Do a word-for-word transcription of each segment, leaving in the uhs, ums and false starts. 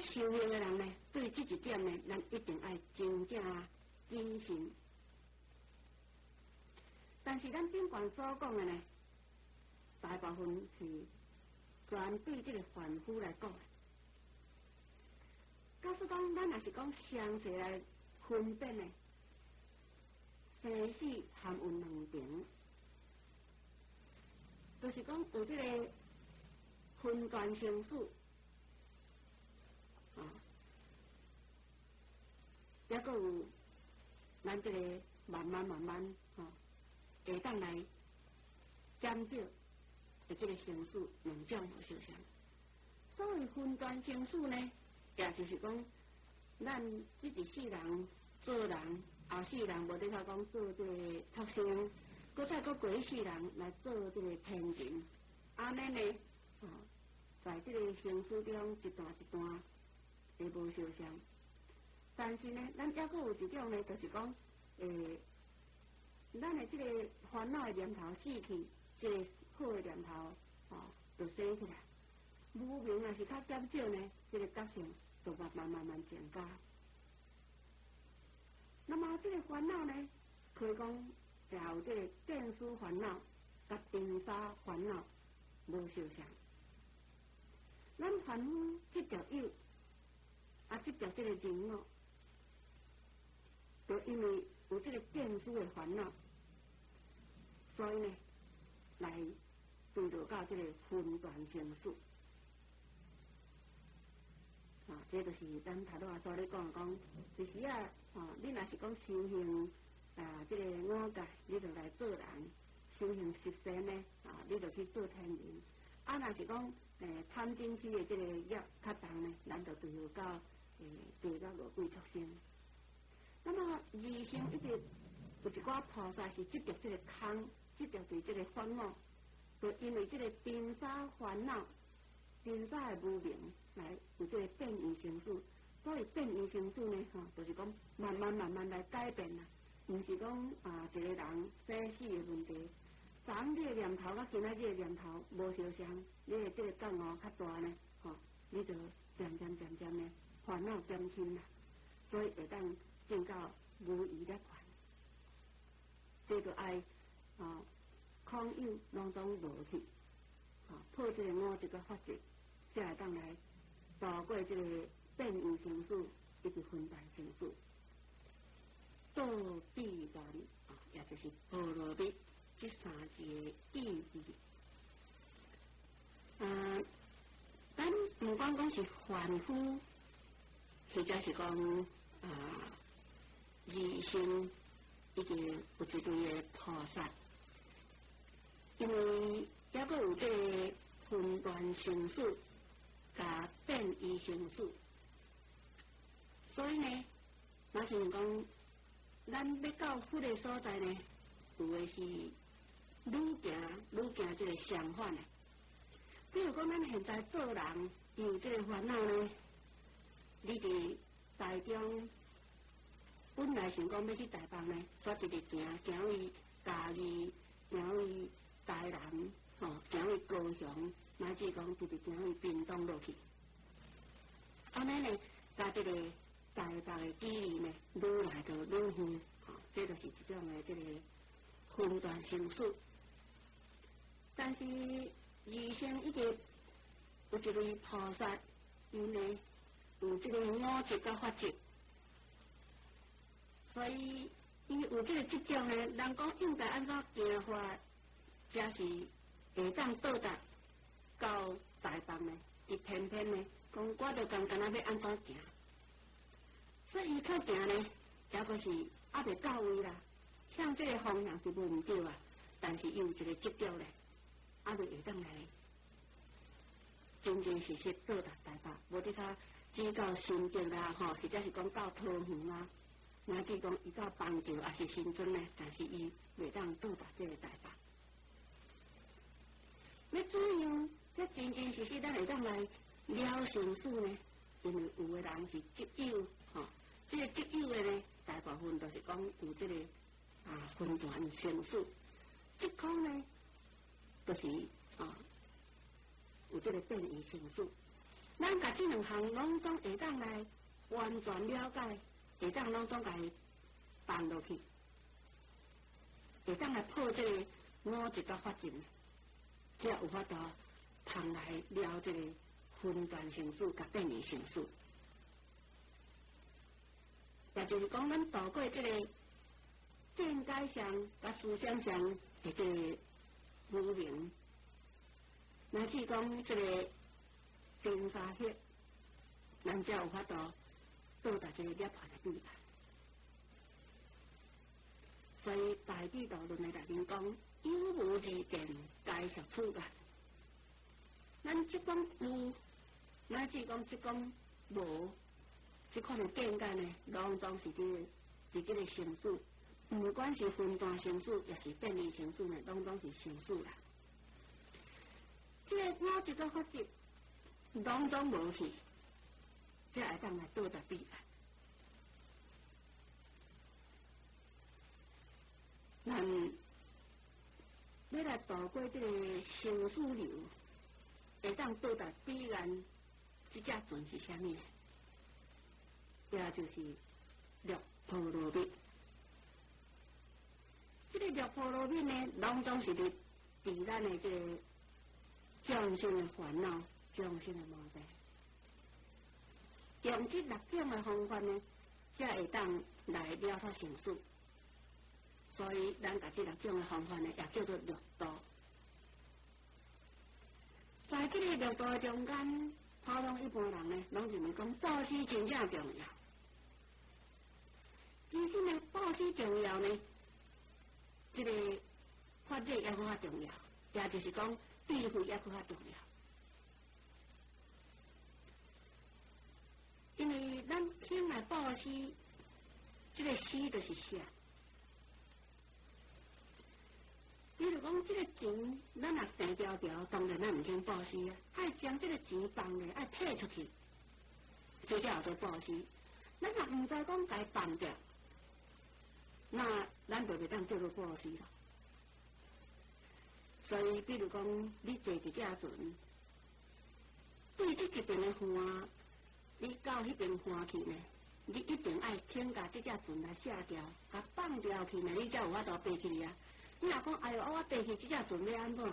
修行的人呢，对这一点呢，咱一定要真正谨慎。但是咱顶悬所讲的呢，大部分是专对这个凡夫来讲的。假使讲咱若是讲详细来分辨呢，生死含有两层，就是讲有这个分段生死。啊，也阁有咱这个慢慢慢慢吼，会当来减少的这个生死两种好相像。所谓分段生死呢，也就是讲，咱这一世人做人，后世人无得他讲做这个畜生，搁再搁过一世人来做这个天人，安尼呢，哦，在这个生死中一段一段。也无相像，但是呢，咱还阁有一种呢，就是讲，诶，咱的这个烦恼的念头死去，这个好的念头，哦，就生起来。无明也是较减少呢，这个德性就慢慢慢慢增加。那么这个烦恼呢，可以讲也有这个见思烦恼、甲尘沙烦恼无相像。咱凡夫这条有。啊，这条这个人哦，就因为有这个见思的烦恼，所以呢，来对着到这个分段生死。啊，这就是咱头拄啊所咧讲讲，其实啊，啊，你若是讲修行啊，这个五戒，你就来做人；修行十善呢，啊，你就去做天人。啊，若是讲诶贪嗔痴的这个业较重呢，咱就对着到。诶，对到落贵畜生。那么二生一直有一寡菩萨是执着这个空，执着对这个烦恼，就因为这个尘沙烦恼、尘沙的无明来有这个变异生死。所以变异生死呢，吼，就是讲慢慢慢慢来改变啦，唔是讲啊一个人生死的问题。昨昏这个念头甲今仔这个念头无相像，你的这个感悟较大呢，吼，你就渐渐渐渐呢。烦恼减轻啦，所以会当见到无余的烦。这个爱啊，空有拢总无去，啊，破这个五这个法则，才会当来度过这个变异生死，一直分段生死。道必然啊，也就是波罗蜜这三字的意义。嗯，咱唔管讲是凡夫。或者是讲啊，二生已经有一类的菩萨，因为还阁有这个分段生死、甲变异生死，所以呢，若是讲咱要到佛的所在呢，有的是愈行愈行这个相反的。比如讲，咱现在做人有这个烦恼呢。你伫台中本来想讲要去台北呢，煞直直行，行为嘉义，行为台南，吼、哦，行为高雄，乃至讲直直行为屏东落去。安尼呢，甲这个台北的距离呢，愈来就愈远，吼、哦，这就是一种的这个分段生死。但是二生一直有一位菩萨，因呢。有这个五执甲法执，所以因为有这个执着呢，人讲应该安怎行法，才是会当到达到台北呢？伊偏偏呢，讲我着刚刚仔要安怎行，所以伊较行呢，也阁是还未到位啦。向这个方向是无毋对啊，但是伊有一个执着咧，还未会当来真真实实到达台北，无得他。只到新竹啦，吼，或者是讲到桃园啦，乃至讲伊到邦州也是新村呢，但是伊袂当到达这个台北。要怎样？才真真实实咱会当来了生死呢？因为有的人是执有，吼，这个执有的呢，大部分都是讲有这个啊分段生死，执空呢，就是啊有这个变异生死。 咱甲即两项拢总会当来完全了解，会当拢总甲伊放落去，会当来破即个五级个法阵，才有法度通来了即个分段成数甲变异成数。也就是讲，咱度过即个见解上甲思想上的即个无明，乃至讲即个真沙血，咱才有法度到达即个涅槃的地方。所以大智度论的内面讲，有无二见，皆属处界。咱即讲有，乃至讲即讲无，即款的见解呢，拢总是即、这个是即个成数，不管是分段成数，也是变异成数呢，拢总是成数啦。即、这个五一个法则，拢总无去，才会当来到达彼岸。咱要来度过这个生死流，会当到达彼岸，这只船是啥物呢？也就是六波罗蜜。这个六波罗蜜呢，拢总是伫伫咱的这个众生的烦恼、众生的毛病，用这六种的方法呢，才会当来了脱生死。所以，咱把这六种的方法呢，也叫做六道。在这个六道中间，普通一般人呢，拢认为讲布施真正重要。其实呢，布施重要呢，这个法律也搁较重要，也就是讲智慧也搁较重要。因为咱听来布施，这个施就是啥？比如讲，这个钱，咱若生条条，当然咱唔肯布施啊，爱将这个钱放咧，爱退出去，这叫做布施。咱若唔知讲该放掉，那咱就袂当叫做布施咯。所以，比如讲，你坐一只船，对这一边的岸，你到迄边岸去呢，你一定爱先甲这只船来卸掉，甲放掉去呢，你才有法度爬去啊。你若讲，哎哟，我爬去这只船要安怎？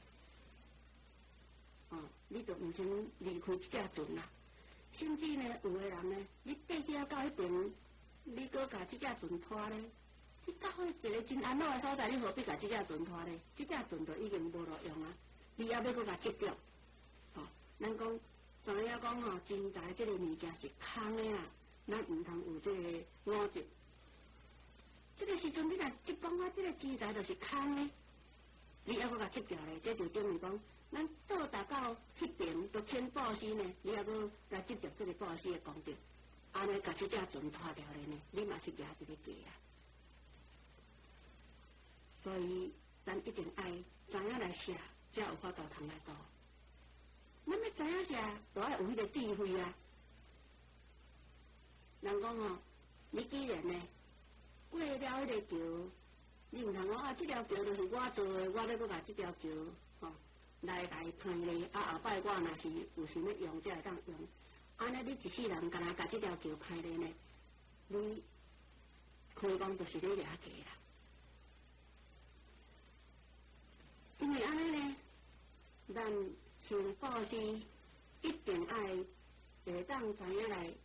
哦，你就唔先离开这只船啦。甚至呢，有的人呢，你爬去到迄边，你搁甲这只船拖咧，你到迄一个真安乐的所在，你何必甲这只船拖咧？这只船就已经无路用啊，你还要搁甲执着。哦，咱讲知影讲吼，钱财这个物件是空的啊，咱唔通有这个五执。这个时阵，你若即讲我这个钱财就是空的，你还搁甲执着咧，这就等于讲，咱到达到迄边都肯布施呢，你还搁来执着这个布施的功德，安尼甲这只船拖掉咧呢，你嘛是掠一个价啊。所以，咱一定爱知影来写，才有法度通来度。咱要知影写，就要有迄个智慧啊。人讲哦，你既然呢，过了迄个桥，你唔通讲啊，这条桥就是我做的，我要搁甲这条桥吼、哦、来来攀咧，啊后摆我若是有想要用，才会当用。安尼你一世人干那甲这条桥攀咧呢，你可以讲就是你掠价啦。因为安尼呢，咱行布施一定爱会当知影来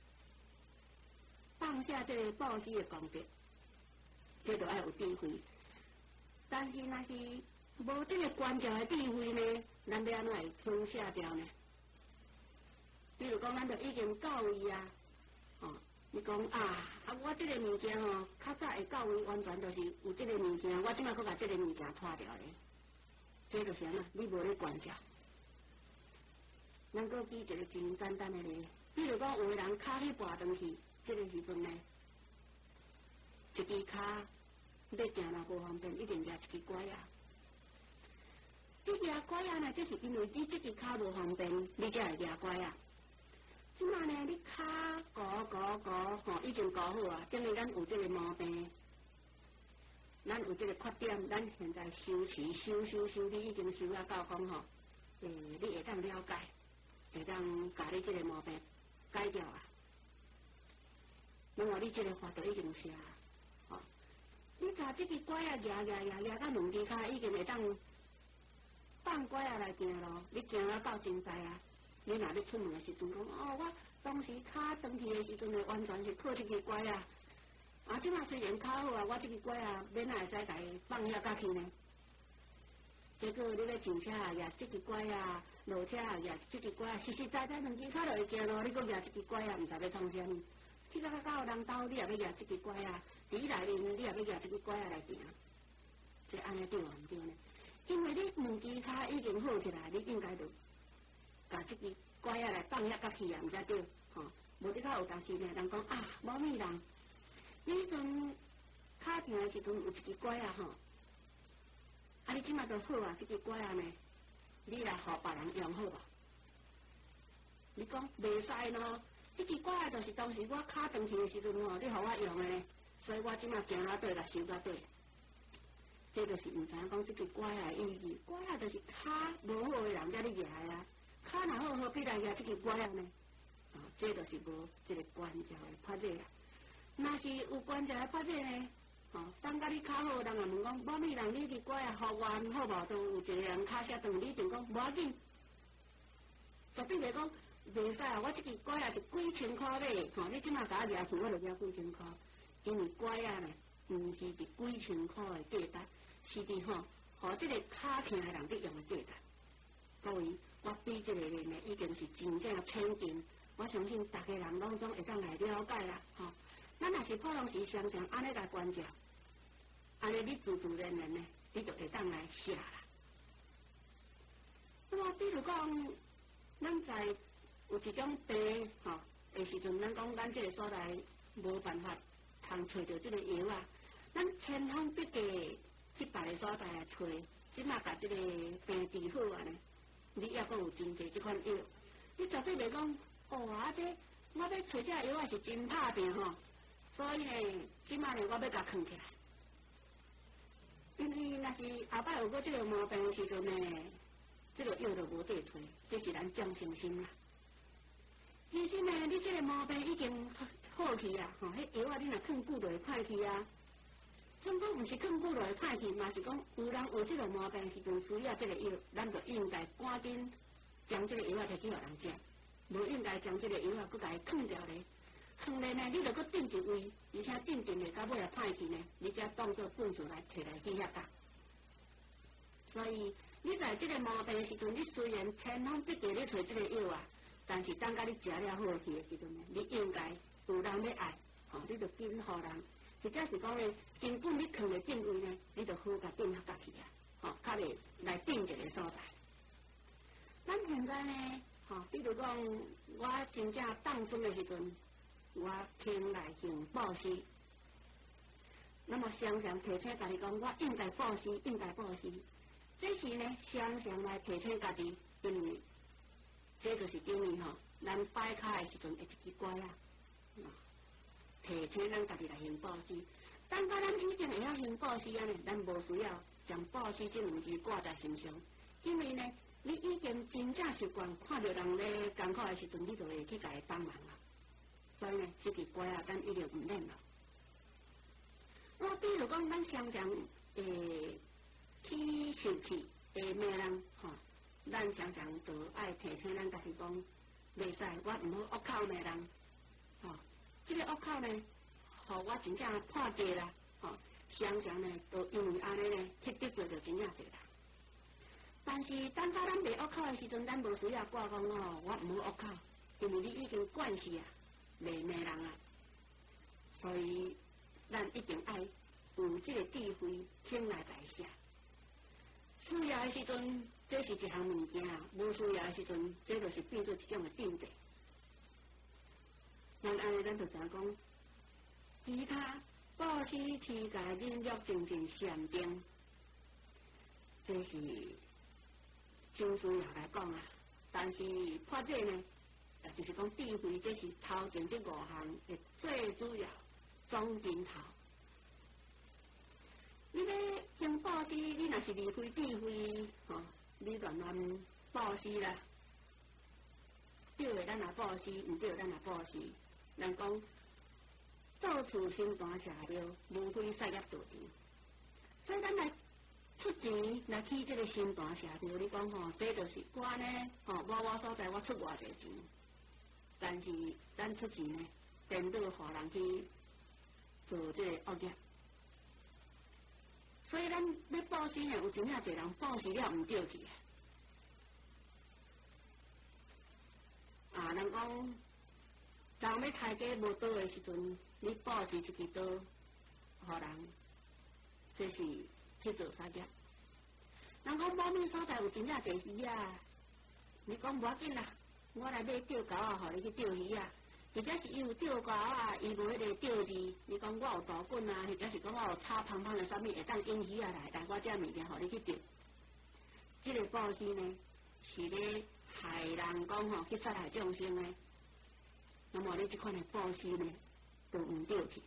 放下这个布施的功德。这就要有智慧，但是若是无这个关照的智慧呢，咱要安怎会吞下掉呢？比如讲，咱就已经到位啊，哦，你讲啊，啊，我这个物件哦，较早会到位，完全就是有这个物件，我即摆搁把这个物件拖掉咧，这就是安怎？你无咧关照。咱搁举一个真简单的例，比如讲，有个人脚去跋断去，这个时阵呢，一支脚。要行若无方便，一定抓一支拐啊！你抓拐啊呢，就是因为你这支脚无方便，你才会抓拐啊。即摆呢，你脚搞搞搞，吼，已经搞好啊，等于咱有这个毛病，咱有这个缺点，咱现在修持、修修修，你已经修啊到讲吼，诶，你会当了解， 会当甲你即个毛病改掉啊。因为你即个法度已经写啊，吼、哦，你甲即支拐啊，夹夹夹夹到两支骹，已经会当放拐啊来行咯。你行了到真在啊，你若要出门的时阵讲，哦，我当时骹长去的时阵，完全是靠即支拐啊。啊，即马虽然骹好啊，我即支拐啊，免哪会使甲伊放遐甲去呢？结果你咧上车啊，举即支拐啊；落车啊，举即支拐啊，实实在在两支骹就会行咯。你搁举即支拐啊，毋知要创啥物？去到到人兜，你也要举即支拐啊；伫内面，你也要举即支拐啊来行。这安尼对毋对呢？因为你两支骹已经好起来，你应该着把即支拐啊来放遐甲去啊，毋才对，吼、哦。无你较有当时呢，人讲啊，某物人，你迄阵骹疼的时阵有一支拐啊，吼。啊！你即马都好啊，即支拐啊呢，你来互别人用好无？你讲袂使咯，即支拐啊，就是当时我骹断去的时阵吼，你互我用的呢，所以我即马行到对来收到对。这就是毋知影讲即支拐啊意义，拐啊就是骹无好的人才你举啊，骹若好，何必来举即支拐啊呢？啊，这就是无即个关照的发展啊。若是有关照的发展呢？哦，等甲你骹好，人也问讲，某物人你伫拐啊，互我好无？都有一个人骹写长，你就讲无要紧，绝对袂讲袂使啊！我即支拐啊是几千箍买，吼、哦，你即马甲我掠去，我就掠几千箍，因为拐啊呢，毋是伫几千箍的价值，是伫吼，互即个骹疼的人伫用的价值。各位，我比即个呢已经是真正千金，我相信逐个人拢总会当来了解啦，吼、哦。咱若是普通时常常安尼来关照。安尼，你自自然然呢，你就会当来写啦。那么，比如讲，咱在有一种病吼的时阵，咱讲咱这个所在无办法通找到这个药啊，咱千方百计去别个所在来找，即马甲这个病治好啊呢，你抑阁有真济这款药，你绝对袂讲哦啊这我要找这药啊是真拍病吼，所以呢，即马呢我要甲藏起来。因为若是后摆有过这个毛病的时阵呢，这个药就无得推，这是咱将心心啦。其实呢，你这个毛病已经好去啊，吼，迄药啊你若藏久就会歹去啊。总讲毋是藏久就会歹去，嘛是讲有人有这个毛病时阵需要这个药，咱就应该赶紧将这个药啊摕去互人食，无应该将这个药啊搁甲伊藏掉咧。藏咧呢，你著搁定一位，而且定定咧，到尾也歹去呢，你才当作本事来摕来去遐搭。所以你在这个毛病的时阵，你虽然千方百计咧找这个药啊，但是当甲你食了好去的时阵呢，你应该有人要爱，吼、哦，你著紧互人，或者是讲咧，根本你藏咧定位呢，你著好甲定遐搭去啊，吼、哦，较袂来定一个所在。咱现在呢，吼、哦，比如讲我真正当孙的时阵。我听来行布施，那么常常提醒家己讲，我应该布施，应该布施。这是呢，常常来提醒家己，因为这就是因为吼，咱摆卡的时阵会一支拐啊，提醒咱家己来行布施。等到咱已经会晓行布施啊呢，咱无需要将布施这两字挂在身上，因为呢，你已经真正习惯看到人咧艰苦的时阵，你就会去甲伊帮忙啦。所以呢，这支拐啊，咱一定唔免咯。我比如讲，咱常常诶去生气诶骂人吼，咱常常都爱提醒咱家己讲，袂使我唔好恶口骂人，吼、哦，这个恶口呢，互我真正破戒啦，吼、哦，常常呢，都因为安尼呢，去得罪着真正侪人。但是等到咱袂恶口的时阵，咱无需要挂讲哦，我唔好恶口，因为你已经惯势啊。袂骂人啊，所以咱一定爱有这个智慧，听来来写。需要的时阵，这是一项物件；无需要的时阵，这就是变做一种的定力。咱安尼，咱就知讲，其他布施、持戒、忍辱、精进、禅定，这是真需要来讲啊。但是破这呢？就是讲智慧，这是头前这五项的最主要总金头。你要行布施，你若是离开智慧，吼、哦，你乱乱布施啦， 对的咱也布施，毋对的咱也布施。人讲到处心肝社庙，无非事业道场。所以咱来出钱来去这个心肝社庙，你讲吼，这就是我呢，吼，我我所在我出偌济钱，但是咱出钱呢，颠倒互人去做这个恶业。所以咱要布施呢，有真正侪人布施了毋对去啊！人讲，当要开价无倒的时阵，你布施一支刀，互人，这是去做杀业。人讲某物所在有真正侪鱼啊，你讲无要紧啦，我来买钓钩啊，互你去钓鱼啊。或者是伊有钓钩啊，伊无迄个钓字，你讲我有大棍啊，或者是讲我有炒芳芳的啥物会当引鱼啊来，来我这物件互你去钓。这个布施呢，是咧害人讲吼去杀害众生的，那么你这款的布施呢，就毋对去。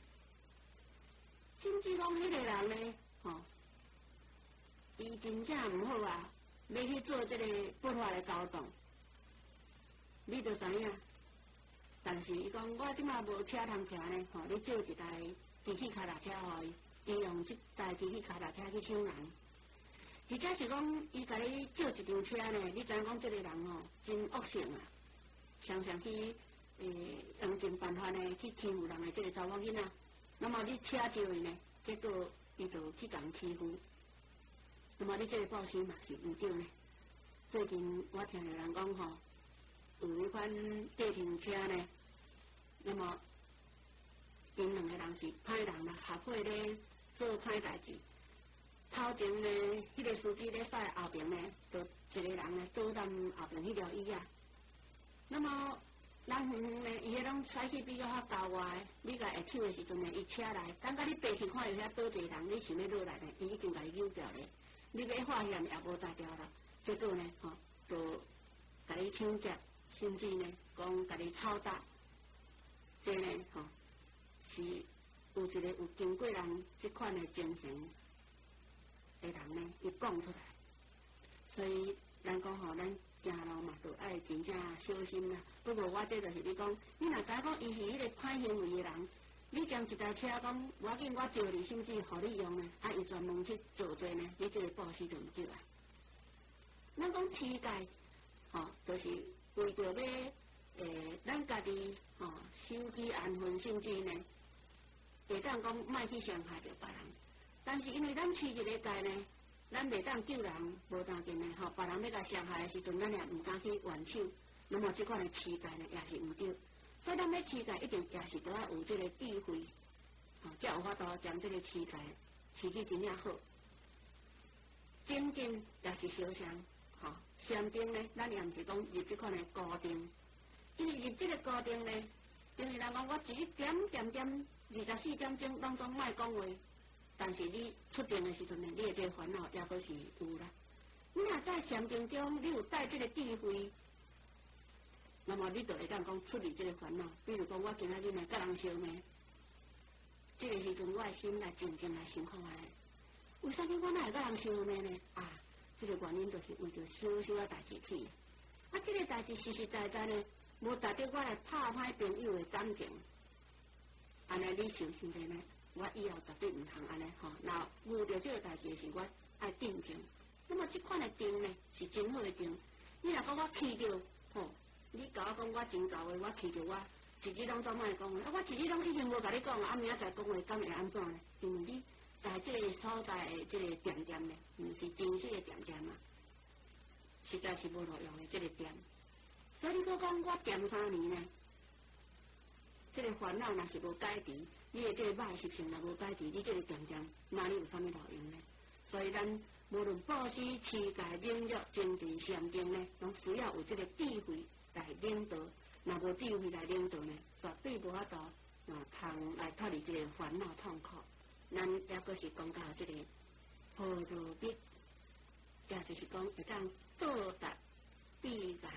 甚至讲迄个人呢，吼、哦，伊真正毋好啊，要去做这个不法的高动，你就知影。但是伊讲，我即马无车通骑呢，吼、哦，你借一台机器脚踏车互伊，伊用即台机器脚踏车去抢人。或者是讲，伊甲你借一张车呢，你知影讲，即个人吼、哦、真恶性啊，常常去诶用尽办法呢去欺负人的即个查某囡仔。那么你车借伊呢，结果伊就去共欺负。那么你即个布施嘛是毋对呢？最近我听着人讲吼。有迄款地停车呢，那么因两个人是歹人啦，合伙咧做歹代志。头前呢，迄、那个司机咧驶后边呢，就一个人呢倒咱后边迄条椅啊。那么人远远呢，伊迄种驶去比较较郊外，你甲会抢的时阵呢，伊车来，等甲你爬去看有遐倒一个人，你想要落来呢，伊已经甲伊扭掉咧。你要发现也无才调啦，结果呢，吼、哦，就甲你抢劫。甚至呢，讲家己抄打，这呢，吼、哦，是有一个有经过人这款的情形的人呢，伊讲出来。所以咱讲吼，咱行路嘛，就爱真正小心啦。不过我这就是你讲，你若假讲伊是迄个歹行为的人，你将一台车讲，无要紧，我借你，甚至互你用呢，啊，伊专门去做罪呢，你这个布施就毋对啊。咱讲乞丐，吼、哦，就是。为着要诶，咱家己吼身体安分，甚至呢，会当讲莫去伤害着别人。但是因为咱饲一个家呢，咱袂当救人，无当紧呢，吼，别人要甲伤害的时阵，咱也毋敢去援手。那么这款的饲家呢，也是毋对。所以咱要饲家一定也是都要有这个智慧，吼，才有法度将这个饲家饲去真正好。精进也是小伤，吼。禅定呢，咱也毋是讲入这款的固定，因为入这个固定呢，就是人讲我一点点点二十四点钟当中莫讲话，但是你出定的时阵呢，你的这个烦恼也阁是有啦。你若在禅定中，你有带这个智慧，那么你就会当讲出离这个烦恼。比如讲，我今仔日呢，甲人相骂，这个时阵我的心来静静来想看下，为啥物我哪会甲人相骂呢？啊！这个原因就是为着小小的代志去，啊，这个代志实实在在呢，无达到我来拍歹朋友的感情，安尼你想想咧呢？我以后绝对毋通安尼吼。那遇到这个代志时，我爱定静。那么这款的定呢，是真好的定。你若讲我气着，吼、哦，你甲我讲我真够的，我气着我，一日拢总莫讲的，啊，我一日拢已经无甲你讲，啊，明仔载讲话，敢会安怎呢？因为你。在这个所在的这个点点呢，毋是真实的点点嘛，实在是无路用的这个点。所以你讲我点三年呢，这个烦恼若是无解除，你的这个歹习性若无解除，你这个点点哪里有啥物路用呢？所以咱无论布施、持戒、忍辱、精进、禅定呢，拢需要有这个智慧来领导。若无智慧来领导呢，绝对无法度啊，通来脱离这个烦恼痛苦。咱也阁是讲到这个菩提蜜，也就是讲会当到达彼岸。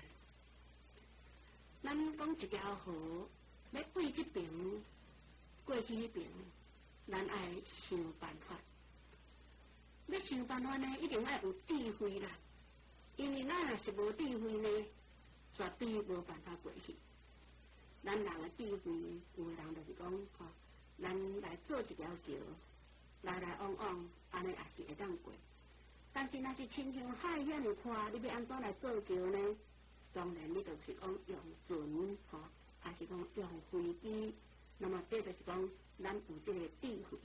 咱讲一条河要过这边，过去那边，咱爱想办法。要想办法呢，一定要有智慧啦。因为咱若是无智慧呢， 绝对无办法过去。咱人的智慧，有的人就是讲，吼、哦，咱来做一条桥，来来往往，安尼也是会当过。但是若是亲像海遐尼宽，你要安怎来做桥呢？当然，你就是讲用船，吼、哦，还是讲用飞机。那么这就是讲，咱有这个智慧。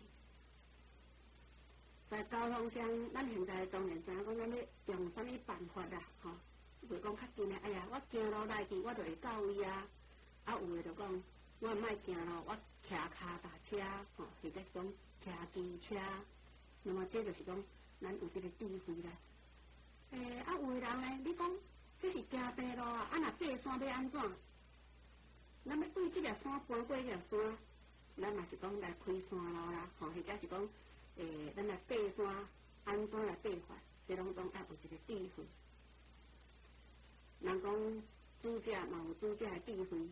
在交通上，咱现在当然知影讲，咱要用什么办法啦，吼、哦，袂讲较近诶，哎呀，我行路来去，我就会到位啊。啊，有诶就讲，我莫行路，我骑脚踏车，吼、哦，或者是讲骑机车。那么这就是讲，咱有这个智慧啦。诶、欸，啊，有诶人呢，你讲这是行平路啊，啊，若爬山要安怎？咱要对这条山搬过这条山，咱嘛是讲来开山路啦，吼、哦，或者是讲，诶、欸，咱来爬山，安怎来爬法？这拢拢要有一个智慧。人讲主者嘛有主者的智慧，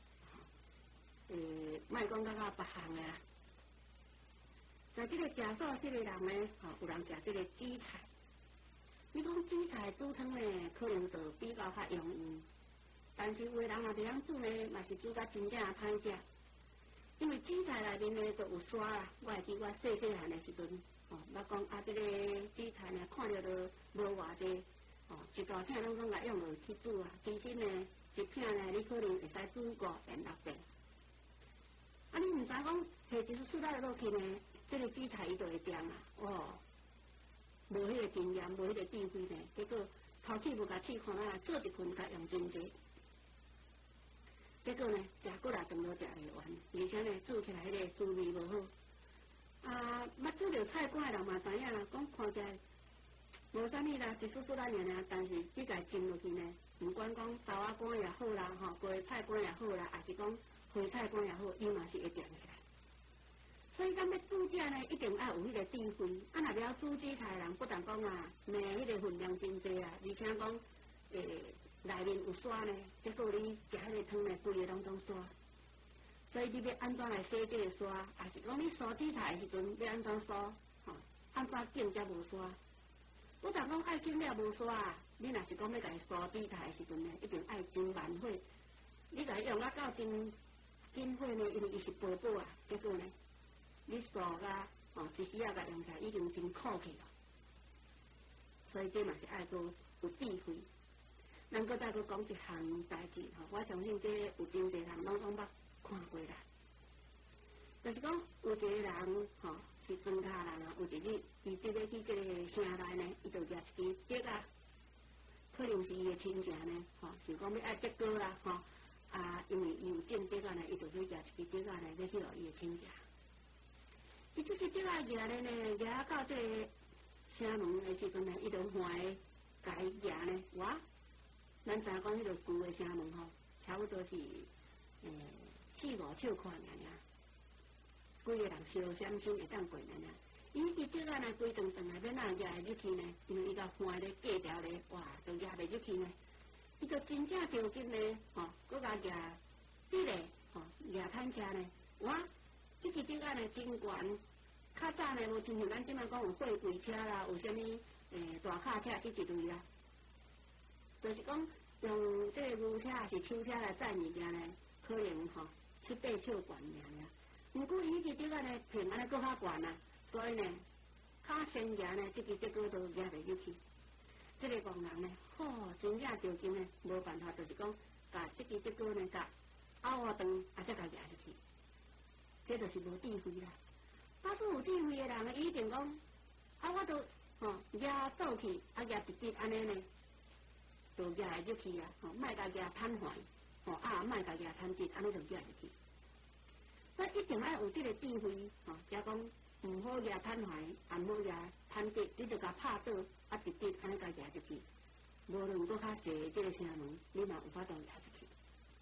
诶，莫讲到较别项的啦。在这个食素这个人呢，吼、哦，有人食这个紫菜。你讲紫菜煮汤呢，可能就比较较容易。但是有的人也袂晓煮呢，嘛是煮甲真正歹食。因为紫菜内面呢就有沙啦，我会记我细细汉的时阵，哦，我讲啊，这个紫菜呢看着都无偌济，哦，一大片拢讲来用落去煮啊。其实呢，一片呢你可能会使煮五遍六遍。啊，你毋知讲下一次出来落去呢，这个紫菜伊就会掂啊，哦，无迄个经验，无迄个智慧呢，结果头起无甲试看啊，做一份甲用真济。结果呢，食过来顿都食袂完，而且呢，煮起来迄个滋味无好。啊，捌煮着菜馆的人嘛知影啦，讲看起来无啥物啦，一丝丝仔尔尔，但是你家浸落去呢，毋管讲豆仔干也好啦，吼，菠菜干也好啦，也是讲花菜干也好，伊嘛是会掂起来。所以咱要煮食呢，一定要有迄个智慧。啊，若了煮紫菜人，不但讲啊，糜迄个分量真济啊，而且讲诶。内面有沙呢，结果你食迄个汤呢，规个拢总沙。所以你要安怎来洗这个沙？也是讲你沙紫菜的时阵要安怎沙？吼、哦，安怎浸才无沙？我若讲爱浸了无沙啊，你若是讲要甲伊沙紫菜的时阵呢，一定爱真慢火。你甲伊用啊到真真火呢，因为伊是薄薄啊，结果呢，你沙甲哦一时啊甲用起来已经真苦去了。所以这嘛是爱做有智慧。咱搁再搁讲一项代志吼，我相信这有真侪人拢拢捌看过啦。就是讲有一个人吼是庄稼人啊，有一日伊即个去即个城内呢，伊就举一支竹啊，可能是伊的亲戚呢，吼，想讲要爱结果啦，吼啊，因为伊有种竹啊呢，伊就去举一支竹啊呢，要去互伊的亲戚。伊即支竹啊举咧呢，举到即个城门的时阵呢，伊就欢喜甲伊举呢，哇！咱知影讲迄个旧的城门吼，差不多是诶四五尺宽尔尔，规个人烧闪闪会当过尔尔。伊支竹啊呢，规长长啊，要哪举会入去呢？因为伊甲宽咧架条咧，哇，就举袂入去呢。伊就真正着急呢，吼，搁甲举笔咧，吼，举坦克呢，哇，即支竹啊呢真悬。较早呢，无亲像咱即摆讲有货柜车啦，有啥物诶大卡车即一类啦。就是讲用这个牛车还是手车来载物件呢，可能吼七八尺悬尔尔。毋过伊支竹啊呢，平安尼搁较悬啊，所以呢，较先举呢，即支竹竿都举袂入去。这个工人呢，吼、哦，真正着急呢，无办法，就是讲，甲即支竹竿呢，甲拗啊长，啊才甲举入去。这就是无智慧啦。啊，拄有智慧的人，伊一定讲，啊，我都吼举倒去，啊举直直安尼呢。就举会入去啊，吼，莫甲举摊坏，吼啊，莫甲举摊直，安尼就举入去。所以一定要有这个智慧，吼，即讲毋好举摊坏，也毋好举摊直，你就甲拍倒，啊直直安尼甲举入去。无论搁较济这个城门，你嘛有法度举入去。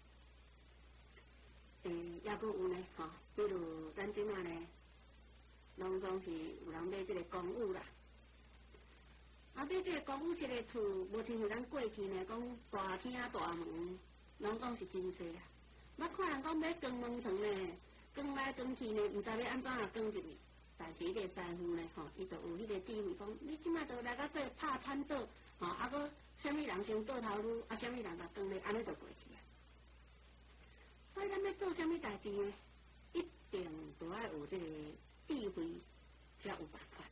诶，抑搁有呢，吼，比如咱即马呢，拢总是有人买这个公寓啦。啊，买这个公寓一个厝，无亲像咱过去呢，讲大厅大门，拢讲是真细啊。我看人讲买光门床呢，光来光去呢，毋知要安怎啊光入去。但是迄个师傅呢，吼，伊就有迄个智慧，讲你即摆就来到这拍铲倒，吼，啊，搁什么人先倒头路，啊，什么人甲转来，安尼就过去啊。所以咱要做什么代志呢？一定都要有这个智慧，才有办法。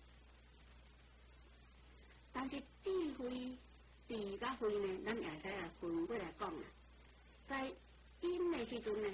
但是智慧、智甲慧呢，咱也使啊分过来讲啦。在因的时阵呢，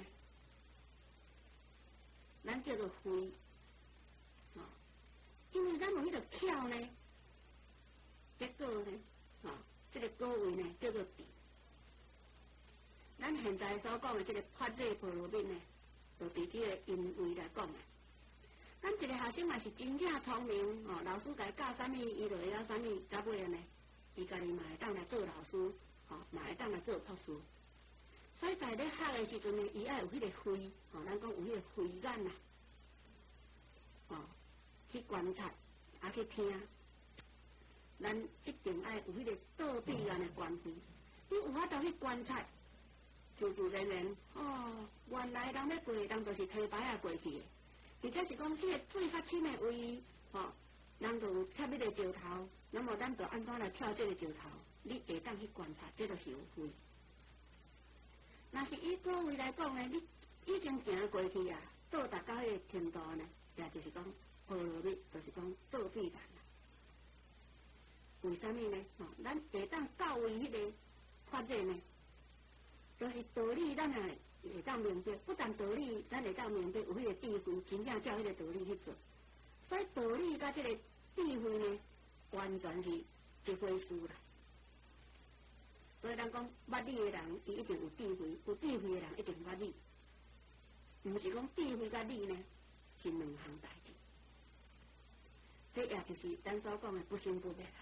咱叫做慧，哦，因为咱有迄个巧呢，结果呢，哦，这个果位呢叫做智。咱现在所讲的这个法理婆罗蜜呢，就伫这个因位来讲啊。咱一个学生嘛是真正聪明哦，老师甲伊教啥物，伊就会晓啥物，到尾呢，伊家己嘛会当来做老师，哦，嘛会当来做博士。所以在咧学的时阵呢，伊爱有迄个慧，哦，咱讲有迄个慧眼呐，哦，去观察，啊去听，咱一定爱有迄个倒闭眼的关系。你有法度去观察，自自然然，哦，原来人要过的人就是提牌啊过去的。而且是讲，迄个最较深的位，吼，人就有插迄个石头，那么咱就安怎来跳这个石头？你会当去观察，这就是有慧。若是以果位来讲呢，你已经行过去啊，到达到迄个程度呢，也就是讲婆罗蜜，就是讲倒闭人啦。为什么呢？吼，咱会当到位迄个法理呢，就是道理，咱也会当明白，不但道理，咱会当明白有迄个智慧，真正照迄个道理去做。所以道理甲这个智慧呢，完全是一回事啦。所以咱讲捌理的人，伊一定有智慧；有智慧的人一定捌理。毋是讲智慧甲理呢是两项代志。这也就是咱所讲的不生不灭啦。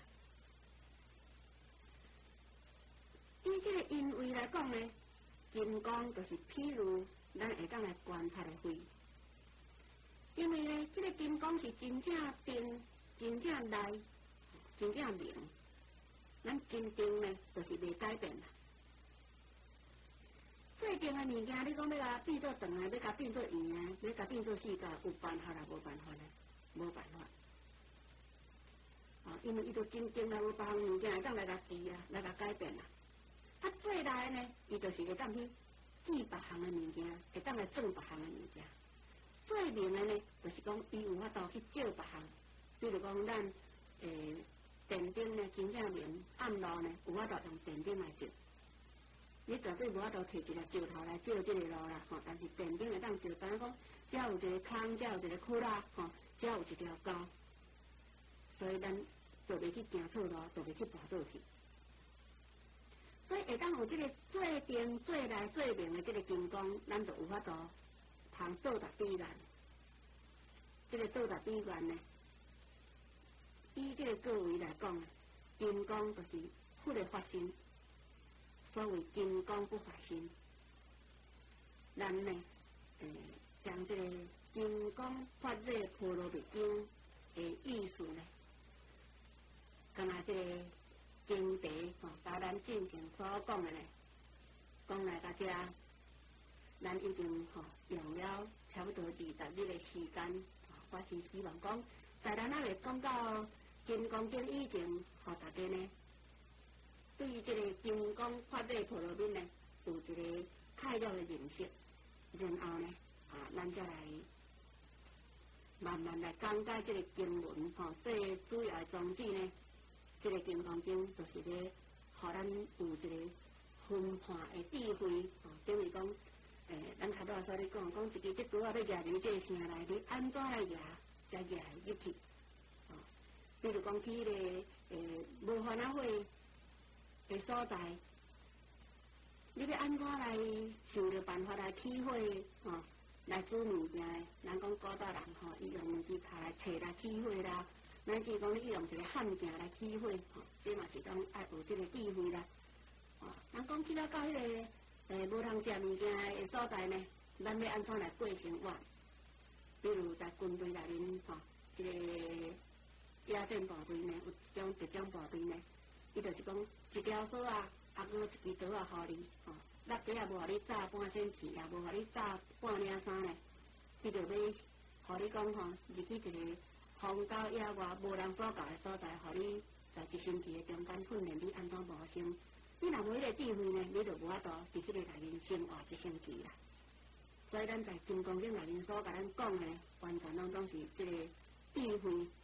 以这个因位来讲呢，金刚就是譬如咱会当来观察的慧，因为呢，这个金刚是真正定、真正内、真正明。咱真定呢，就是袂改变啦。最定的物件，你讲要甲变做长啊，要甲变做圆啊，要甲变做四角，有办法啦，无办法咧，无办法。啊，因为伊就真定啦，有别项物件会当来甲记啊，来甲改变啦。啊，最内呢，伊就是会当去记别项的物件，会当来做别项的物件。最明的呢，就是讲伊有法度去照别项，比如讲咱诶。电灯呢，真正明，暗路呢，有法度用电灯来照。你绝对无法度摕一个石头来照这个路啦，吼！但是电灯会当照，等于讲，只要有一个坑，只要有一个窟窿，吼，只要有一条沟，所以咱就袂去行错路，就袂去跋倒去。所以会当有这个最定、最内、最明的这个金刚，咱就有法度通到达彼岸。这个到达彼岸呢？以这个各位来讲，金刚就是不能发心，所谓金刚不发心。咱呢，诶、呃，将这个金刚法理婆罗蜜经的意思呢，干那这个经题吼，甲咱进行所讲的呢，讲来大家，咱已经吼、哦、用了差不多二十日的时间，我是希望讲，在咱那个讲到。金刚经以前，互大家呢，对于这个金刚法理婆罗蜜呢，有一个概了的认识，然后呢，啊，咱再来慢慢来讲解这个经文，吼、哦，最主要的宗旨呢，这个金刚经就是咧，互咱有一个分判的智慧，吼、哦，等于讲，诶、欸，咱头拄所咧讲，讲一支这拄啊要夹入这个声内，你安怎来夹，才夹入去？比如讲去迄、那个诶无烦恼会的所在，你要安怎来想着办法来起火吼、哦，来煮物件诶？咱讲古早人吼，伊用两支柴来找来起火啦，咱只讲你用一个焊件来起火，吼、哦，这嘛是讲爱有这个智慧啦。哦，咱讲去了到迄、那个诶无通食物件诶所在呢，咱要安怎来过生活？比如在军队内面吼，这个。野战部队呢，有一种一种部队呢，伊就是讲一条锁啊，啊，搁一支刀啊，互你吼，落地也无互你炸半身钱，也无互你炸半领衫呢，伊就要互你讲吼，入去一个荒郊野外无人所到的所在，互你在一星期的中间训练你安怎无生。你若无迄个智慧呢，你就无法度伫即个内面生活一星期啦。所以咱在金刚经内面所甲咱讲的，完全拢拢是即个智慧